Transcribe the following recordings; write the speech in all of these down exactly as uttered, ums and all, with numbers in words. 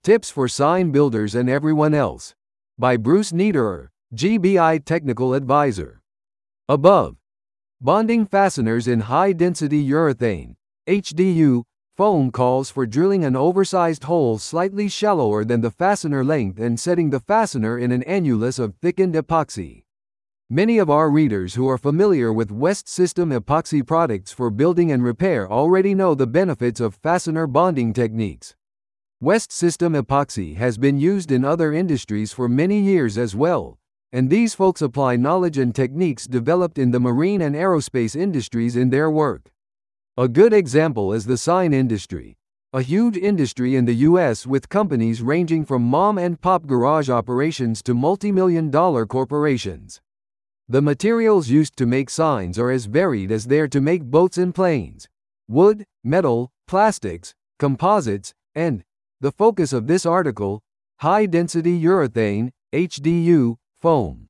Tips for Sign Builders and Everyone Else. By Bruce Niederer, G B I Technical Advisor. Above. Bonding fasteners in high-density urethane, H D U, foam calls for drilling an oversized hole slightly shallower than the fastener length and setting the fastener in an annulus of thickened epoxy. Many of our readers who are familiar with West System epoxy products for building and repair already know the benefits of fastener bonding techniques. West System epoxy has been used in other industries for many years as well, and these folks apply knowledge and techniques developed in the marine and aerospace industries in their work. A good example is the sign industry, a huge industry in the U S with companies ranging from mom and pop garage operations to multi-million dollar corporations. The materials used to make signs are as varied as they are to make boats and planes: wood, metal, plastics, composites, and, the focus of this article, high-density urethane, H D U, foam.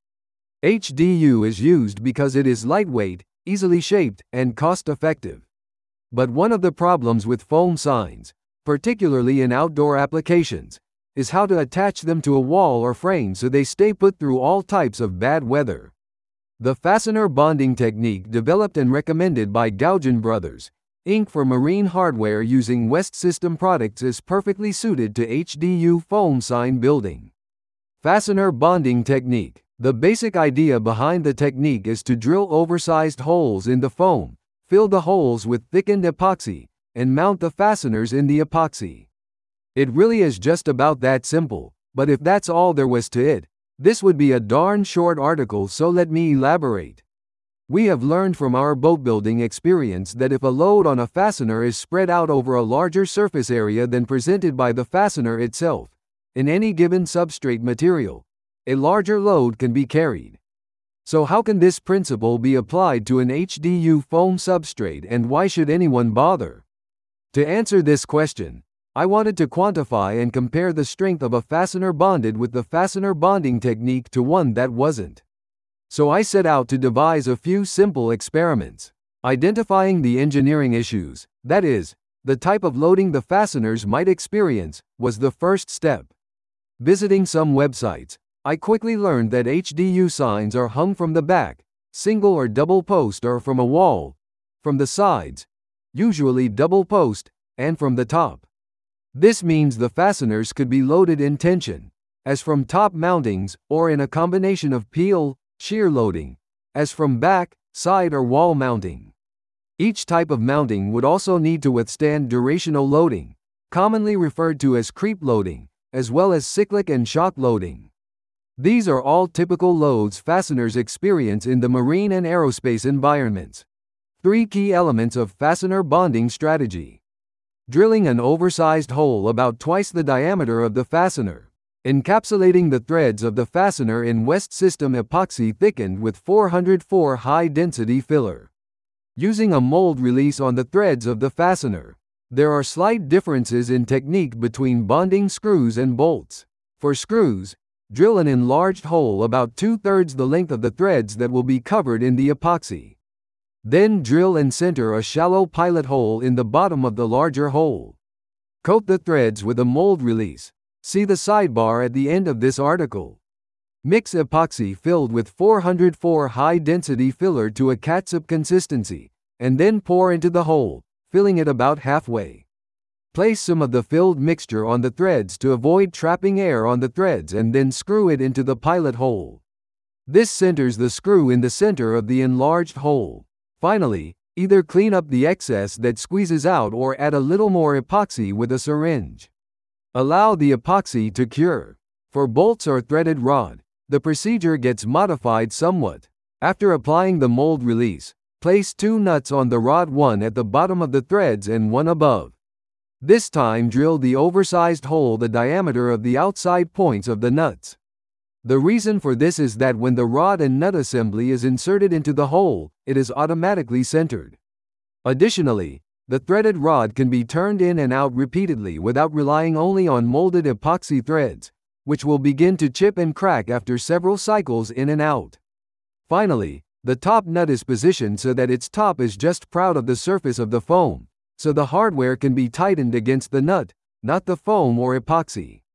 H D U is used because it is lightweight, easily shaped, and cost-effective. But one of the problems with foam signs, particularly in outdoor applications, is how to attach them to a wall or frame so they stay put through all types of bad weather. The fastener bonding technique developed and recommended by Gauguin Brothers, Incorporated for marine hardware using West System products is perfectly suited to H D U foam sign building. Fastener bonding technique. The basic idea behind the technique is to drill oversized holes in the foam, fill the holes with thickened epoxy, and mount the fasteners in the epoxy. It really is just about that simple, but if that's all there was to it, this would be a darn short article, so let me elaborate. We have learned from our boat building experience that if a load on a fastener is spread out over a larger surface area than presented by the fastener itself, in any given substrate material, a larger load can be carried. So how can this principle be applied to an H D U foam substrate, and why should anyone bother? To answer this question, I wanted to quantify and compare the strength of a fastener bonded with the fastener bonding technique to one that wasn't. So I set out to devise a few simple experiments. Identifying the engineering issues, that is, the type of loading the fasteners might experience, was the first step. Visiting some websites, I quickly learned that H D U signs are hung from the back, single or double post, or from a wall, from the sides, usually double post, and from the top. This means the fasteners could be loaded in tension, as from top mountings, or in a combination of peel, shear loading, as from back, side, or wall mounting. Each type of mounting would also need to withstand durational loading, commonly referred to as creep loading, as well as cyclic and shock loading. These are all typical loads fasteners experience in the marine and aerospace environments. Three key elements of fastener bonding strategy. Drilling an oversized hole about twice the diameter of the fastener. Encapsulating the threads of the fastener in West System epoxy thickened with four hundred four high-density filler. Using a mold release on the threads of the fastener. There are slight differences in technique between bonding screws and bolts. For screws, drill an enlarged hole about two-thirds the length of the threads that will be covered in the epoxy. Then drill and center a shallow pilot hole in the bottom of the larger hole. Coat the threads with a mold release. See the sidebar at the end of this article. Mix epoxy filled with four hundred four high-density filler to a catsup consistency, and then pour into the hole, filling it about halfway. Place some of the filled mixture on the threads to avoid trapping air on the threads, and then screw it into the pilot hole. This centers the screw in the center of the enlarged hole. Finally, either clean up the excess that squeezes out or add a little more epoxy with a syringe. Allow the epoxy to cure. For bolts or threaded rod, the procedure gets modified somewhat. After applying the mold release, place two nuts on the rod, one at the bottom of the threads and one above. This time drill the oversized hole the diameter of the outside points of the nuts. The reason for this is that when the rod and nut assembly is inserted into the hole, it is automatically centered. Additionally, the threaded rod can be turned in and out repeatedly without relying only on molded epoxy threads, which will begin to chip and crack after several cycles in and out. Finally, the top nut is positioned so that its top is just proud of the surface of the foam, so the hardware can be tightened against the nut, not the foam or epoxy.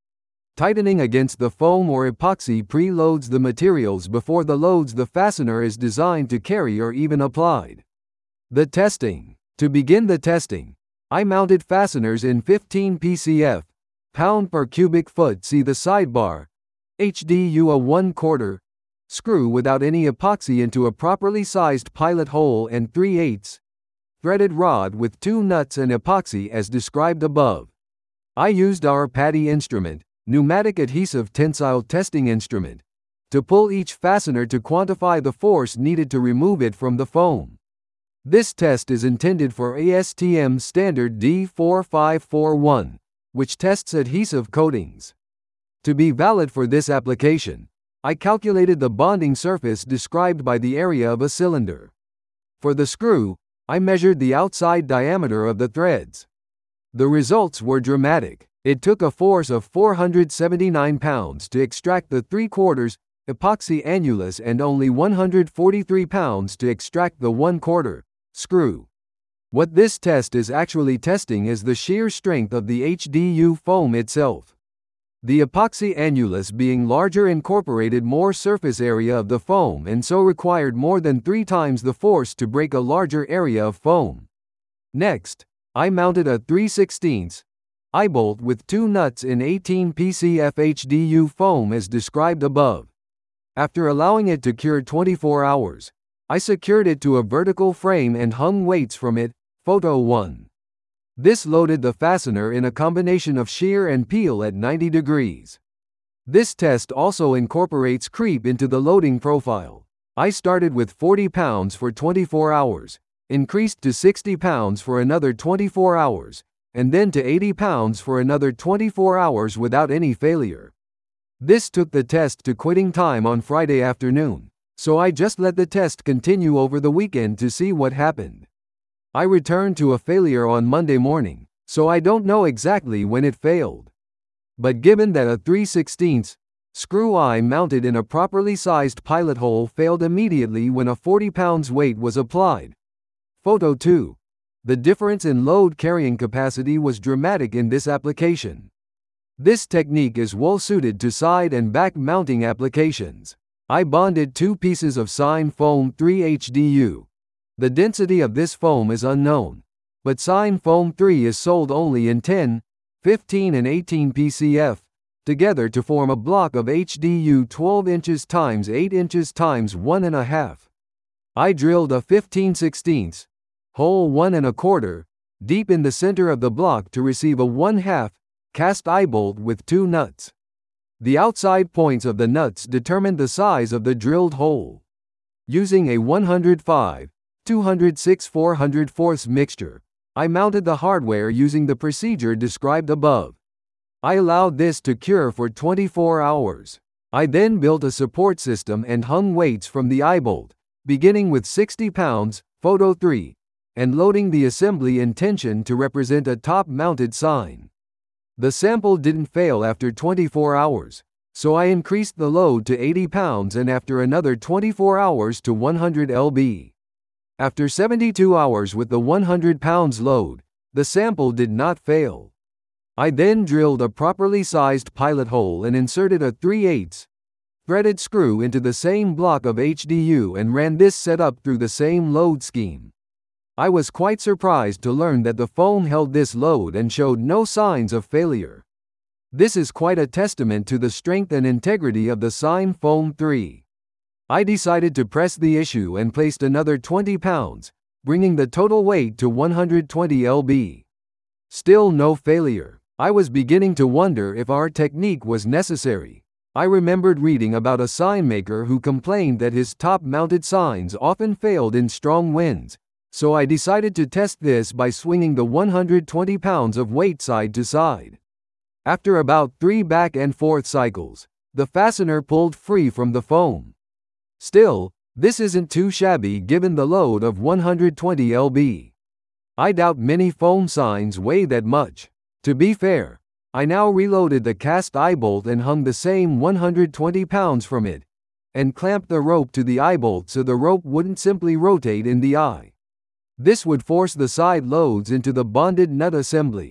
Tightening against the foam or epoxy pre-loads the materials before the loads the fastener is designed to carry are even applied. The testing. To begin the testing, I mounted fasteners in fifteen P C F, pound per cubic foot. See the sidebar, H D U a one quarter, screw without any epoxy into a properly sized pilot hole and three eighths, threaded rod with two nuts and epoxy as described above. I used our PADI instrument, pneumatic adhesive tensile testing instrument, to pull each fastener to quantify the force needed to remove it from the foam. This test is intended for A S T M standard D four five four one, which tests adhesive coatings. To be valid for this application, I calculated the bonding surface described by the area of a cylinder. For the screw, I measured the outside diameter of the threads. The results were dramatic. It took a force of four hundred seventy-nine pounds to extract the three quarters epoxy annulus and only one hundred forty-three pounds to extract the one quarter screw. What this test is actually testing is the shear strength of the H D U foam itself. The epoxy annulus being larger incorporated more surface area of the foam and so required more than three times the force to break a larger area of foam. Next, I mounted a three sixteenths eye bolt with two nuts in eighteen P C F H D U foam as described above. After allowing it to cure twenty-four hours, I secured it to a vertical frame and hung weights from it, photo one. This loaded the fastener in a combination of shear and peel at ninety degrees. This test also incorporates creep into the loading profile. I started with forty pounds for twenty-four hours, increased to sixty pounds for another twenty-four hours, and then to eighty pounds for another twenty-four hours without any failure. This took the test to quitting time on Friday afternoon, so I just let the test continue over the weekend to see what happened. I returned to a failure on Monday morning, so I don't know exactly when it failed. But given that a three sixteenths screw eye mounted in a properly sized pilot hole failed immediately when a forty pounds weight was applied. Photo two. The difference in load carrying capacity was dramatic in this application. This technique is well suited to side and back mounting applications. I bonded two pieces of Sine Foam three H D U. The density of this foam is unknown, but Sine Foam three is sold only in ten, fifteen and eighteen P C F, together to form a block of H D U twelve inches times eight inches times one and a half. I drilled a fifteen sixteenths hole one and a quarter deep in the center of the block to receive a one half cast eye bolt with two nuts. The outside points of the nuts determined the size of the drilled hole. Using a one hundred five, two hundred six four hundred fourths mixture, I mounted the hardware using the procedure described above. I allowed this to cure for twenty-four hours. I then built a support system and hung weights from the eye bolt, beginning with sixty pounds, photo three, and loading the assembly in tension to represent a top-mounted sign. The sample didn't fail after twenty-four hours, so I increased the load to eighty pounds and after another twenty-four hours to one hundred pounds. After seventy-two hours with the one hundred pounds load, the sample did not fail. I then drilled a properly sized pilot hole and inserted a three eighths threaded screw into the same block of H D U and ran this setup through the same load scheme. I was quite surprised to learn that the foam held this load and showed no signs of failure. This is quite a testament to the strength and integrity of the Sine Foam three. I decided to press the issue and placed another twenty pounds, bringing the total weight to one hundred twenty pounds. Still no failure. I was beginning to wonder if our technique was necessary. I remembered reading about a sign maker who complained that his top-mounted signs often failed in strong winds, so I decided to test this by swinging the one hundred twenty pounds of weight side to side. After about three back and forth cycles, the fastener pulled free from the foam. Still, this isn't too shabby given the load of one hundred twenty pounds. I doubt many foam signs weigh that much. To be fair, I now reloaded the cast eye bolt and hung the same one hundred twenty pounds from it, and clamped the rope to the eye bolt so the rope wouldn't simply rotate in the eye. This would force the side loads into the bonded nut assembly.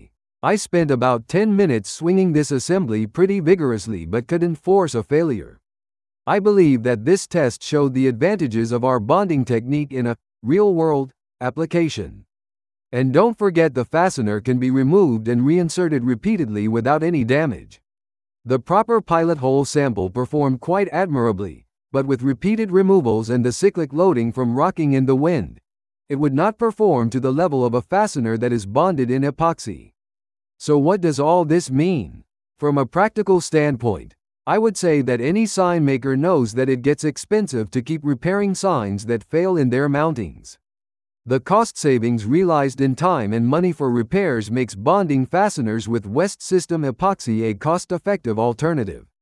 I spent about ten minutes swinging this assembly pretty vigorously but couldn't force a failure. I believe that this test showed the advantages of our bonding technique in a real-world application. And don't forget, the fastener can be removed and reinserted repeatedly without any damage. The proper pilot hole sample performed quite admirably, but with repeated removals and the cyclic loading from rocking in the wind, it would not perform to the level of a fastener that is bonded in epoxy. So what does all this mean? From a practical standpoint, I would say that any sign maker knows that it gets expensive to keep repairing signs that fail in their mountings. The cost savings realized in time and money for repairs makes bonding fasteners with West System epoxy a cost-effective alternative.